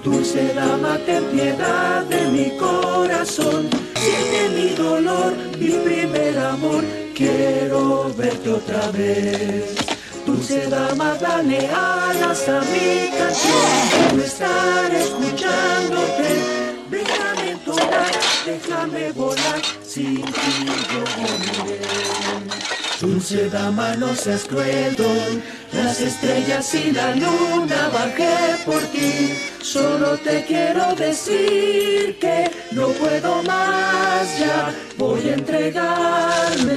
Dulce dama, ten piedad de mi corazón. Siente mi dolor, mi primer amor, quiero verte otra vez. Dulce dama, dale alas a mi canción, quiero estar escuchándote. Déjame entonar, déjame volar, sin ti yo moriré. Dulce dama, no seas cruel, las estrellas y la luna bajé por ti. Solo te quiero decir que no puedo más, ya voy a entregarme.